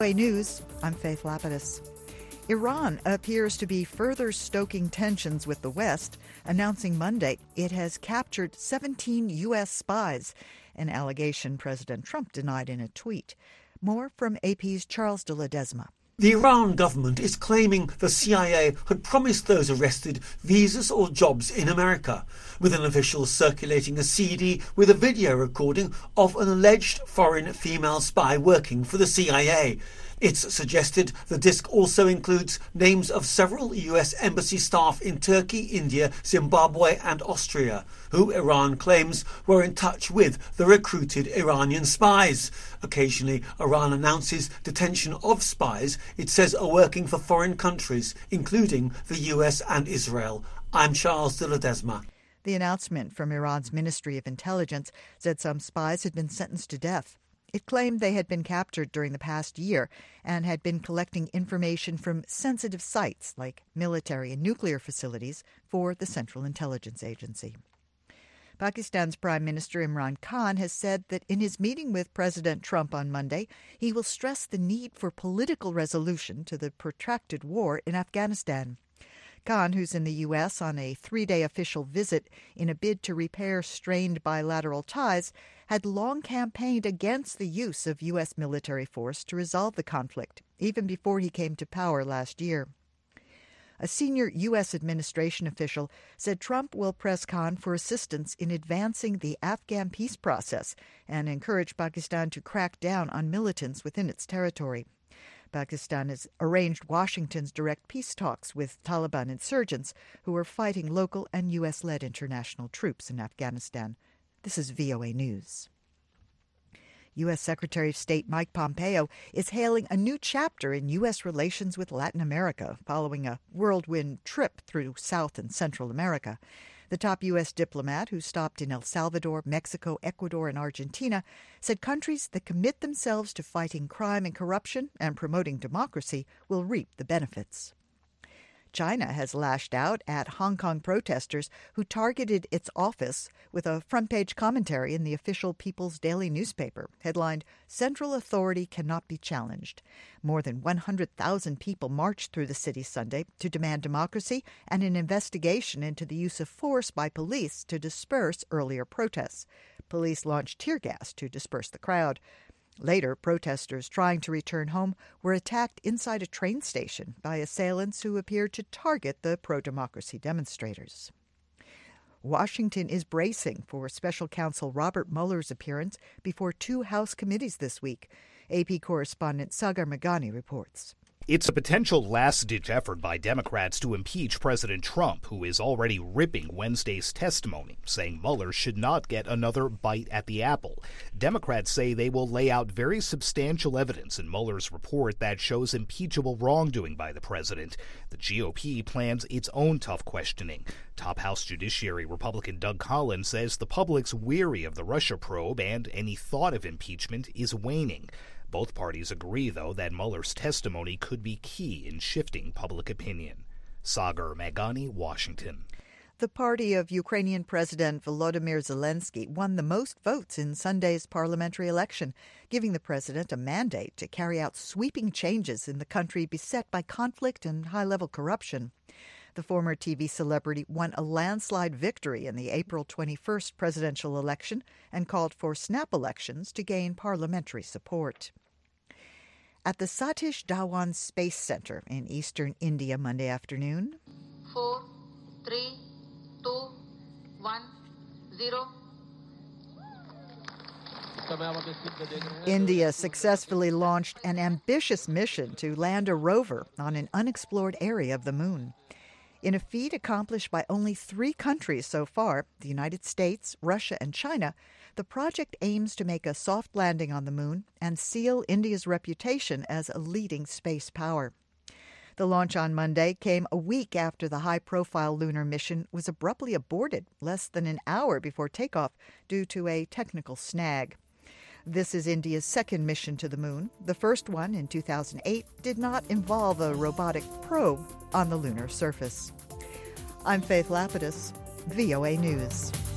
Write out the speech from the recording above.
News, I'm Faith Lapidus. Iran appears to be further stoking tensions with the West, announcing Monday it has captured 17 U.S. spies, an allegation President Trump denied in a tweet. More from AP's Charles de Ledesma. The Iran government is claiming the CIA had promised those arrested visas or jobs in America, with an official circulating a CD with a video recording of an alleged foreign female spy working for the CIA. It's suggested the disc also includes names of several US embassy staff in Turkey, India, Zimbabwe and Austria, who Iran claims were in touch with the recruited Iranian spies. Occasionally, Iran announces detention of spies it says are working for foreign countries, including the US and Israel. I'm Charles de Ledesma. The announcement from Iran's Ministry of Intelligence said some spies had been sentenced to death. It claimed they had been captured during the past year and had been collecting information from sensitive sites like military and nuclear facilities for the Central Intelligence Agency. Pakistan's Prime Minister Imran Khan has said that in his meeting with President Trump on Monday, he will stress the need for political resolution to the protracted war in Afghanistan. Khan, who's in the U.S. on a 3-day official visit in a bid to repair strained bilateral ties, had long campaigned against the use of U.S. military force to resolve the conflict, even before he came to power last year. A senior U.S. administration official said Trump will press Khan for assistance in advancing the Afghan peace process and encourage Pakistan to crack down on militants within its territory. Pakistan has arranged Washington's direct peace talks with Taliban insurgents who are fighting local and U.S.-led international troops in Afghanistan. This is VOA News. U.S. Secretary of State Mike Pompeo is hailing a new chapter in U.S. relations with Latin America following a whirlwind trip through South and Central America. The top U.S. diplomat, who stopped in El Salvador, Mexico, Ecuador, and Argentina, said countries that commit themselves to fighting crime and corruption and promoting democracy will reap the benefits. China has lashed out at Hong Kong protesters who targeted its office with a front-page commentary in the official People's Daily newspaper, headlined, "Central Authority Cannot Be Challenged." More than 100,000 people marched through the city Sunday to demand democracy and an investigation into the use of force by police to disperse earlier protests. Police launched tear gas to disperse the crowd. Later, protesters trying to return home were attacked inside a train station by assailants who appeared to target the pro-democracy demonstrators. Washington is bracing for Special Counsel Robert Mueller's appearance before 2 House committees this week. AP correspondent Sagar Meghani reports. It's a potential last-ditch effort by Democrats to impeach President Trump, who is already ripping Wednesday's testimony, saying Mueller should not get another bite at the apple. Democrats say they will lay out very substantial evidence in Mueller's report that shows impeachable wrongdoing by the president. The GOP plans its own tough questioning. Top House Judiciary Republican Doug Collins says the public's weary of the Russia probe and any thought of impeachment is waning. Both parties agree, though, that Mueller's testimony could be key in shifting public opinion. Sagar Meghani, Washington. The party of Ukrainian President Volodymyr Zelensky won the most votes in Sunday's parliamentary election, giving the president a mandate to carry out sweeping changes in the country beset by conflict and high-level corruption. The former TV celebrity won a landslide victory in the April 21st presidential election and called for snap elections to gain parliamentary support. At the Satish Dhawan Space Center in eastern India Monday afternoon. 4, 3, 2, 1, 0. India successfully launched an ambitious mission to land a rover on an unexplored area of the moon. In a feat accomplished by only 3 countries so far, the United States, Russia, and China, the project aims to make a soft landing on the moon and seal India's reputation as a leading space power. The launch on Monday came a week after the high-profile lunar mission was abruptly aborted less than an hour before takeoff due to a technical snag. This is India's second mission to the moon. The first one, in 2008, did not involve a robotic probe on the lunar surface. I'm Faith Lapidus, VOA News.